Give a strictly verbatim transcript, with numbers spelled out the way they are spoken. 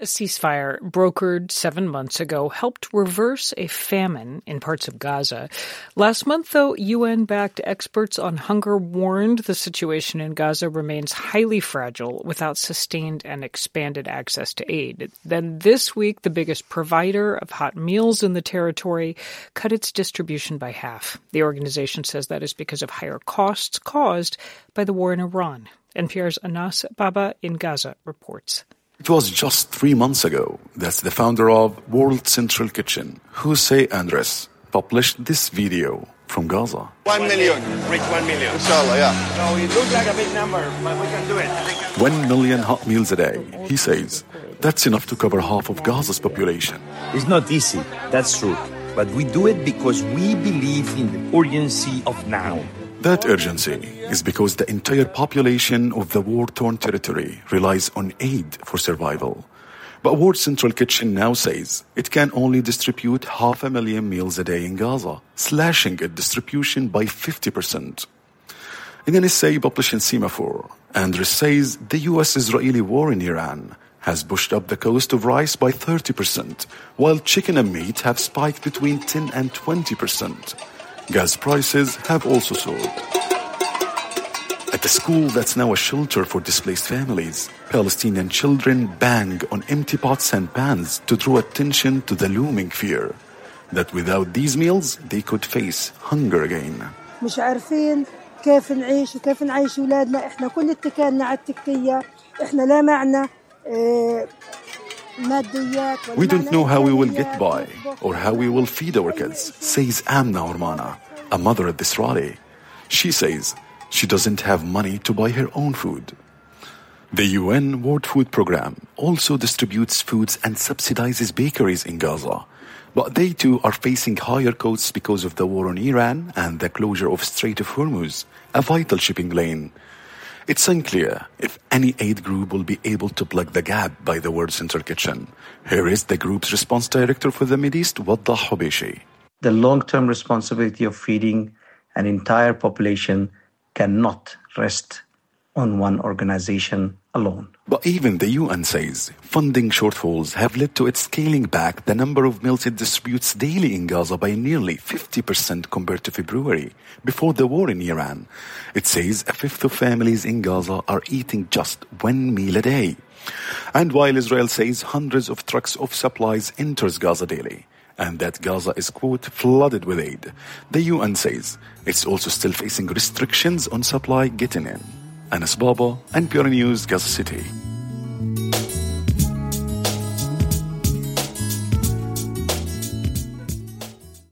A ceasefire brokered seven months ago helped reverse a famine in parts of Gaza. Last month, though, U N-backed experts on hunger warned the situation in Gaza remains highly fragile without sustained and expanded access to aid. Then this week, the biggest provider of hot meals in the territory cut its distribution by half. The organization says that is because of higher costs caused by the war in Iran. N P R's Anas Baba in Gaza reports. It was just three months ago that the founder of World Central Kitchen, Jose Andres, published this video from Gaza. One million. Reach one million. Inshallah, yeah. So it looks like a big number, but we can do it. One million hot meals a day, he says. That's enough to cover half of Gaza's population. It's not easy, that's true. But we do it because we believe in the urgency of now. That urgency is because the entire population of the war-torn territory relies on aid for survival. But World Central Kitchen now says it can only distribute half a million meals a day in Gaza, slashing its distribution by fifty percent. In an essay published in Semaphore, Andres says the U S-Israeli war in Iran has pushed up the cost of rice by thirty percent, while chicken and meat have spiked between ten and twenty percent. Gas prices have also soared. At a school that's now a shelter for displaced families, Palestinian children bang on empty pots and pans to draw attention to the looming fear that without these meals, they could face hunger again. مش عارفين كيف نعيش وكيف نعيش أولادنا. إحنا كل اتكالنا على التكية. إحنا لا معنا We don't know how we will get by or how we will feed our kids, says Amna Ormana, a mother at this rally. She says she doesn't have money to buy her own food. The U N World Food Programme also distributes foods and subsidizes bakeries in Gaza. But they too are facing higher costs because of the war on Iran and the closure of Strait of Hormuz, a vital shipping lane. It's unclear if any aid group will be able to plug the gap by the World Central Kitchen. Here is the group's response director for the Mideast, Waddah Hubeshi. The long-term responsibility of feeding an entire population cannot rest on one organization alone. But even the U N says funding shortfalls have led to it scaling back the number of meals it distributes daily in Gaza by nearly fifty percent compared to February, before the war in Iran. It says a fifth of families in Gaza are eating just one meal a day. And while Israel says hundreds of trucks of supplies enters Gaza daily, and that Gaza is, quote, flooded with aid, the U N says it's also still facing restrictions on supply getting in. Anas Baba, N P R News, Gaza City.